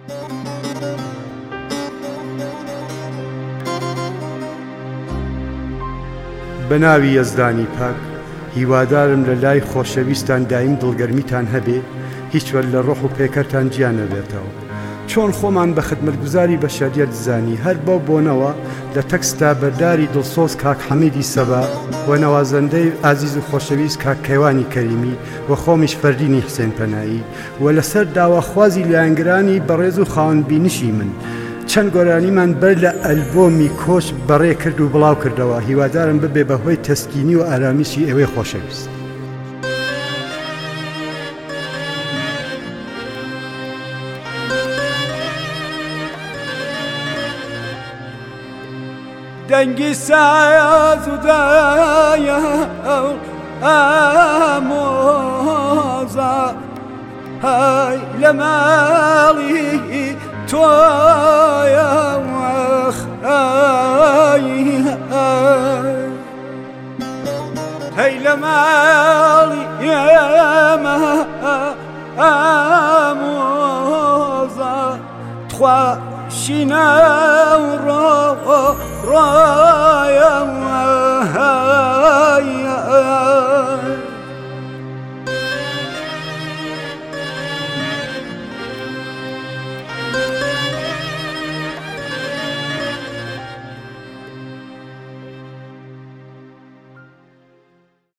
بەناوی یەزدانی پاک هیوادارم لە لای خۆشەویستان دایم دڵگەرمیتان هەبێ، هیچوە لە ڕۆح و پێکەرتان گیان نەبێتەوە. چۆن خۆمان بە خدمەتگوزاری بەشەریەت دزانی، هەر بەو بۆنەوە لە تەکستا بەرداری دڵسۆز کاک حەمیدی سەبا و نەوازەندەی ئازیز و خۆشەویست کاک کەیوانی کەریمی و خۆمیش فەردینی حسێن پەنایی و لەسەر داواخوازی لایەنگرانی بەڕێز و خاوەنبینشی من چەند گۆرانیمان بەر لە ئەلبۆمی کۆچ بەڕێ کرد و بڵاو کردەوە. هیوادارم ببێ بەهۆی تەسکینی و ئارامیشی ئێوەی خۆشەویست. دەنگی ساز و دایە ئامۆزا هەی لە ماڵی تۆیە هەی لە ماڵی ئێمە ئامۆزا تخوا شینە و ڕۆ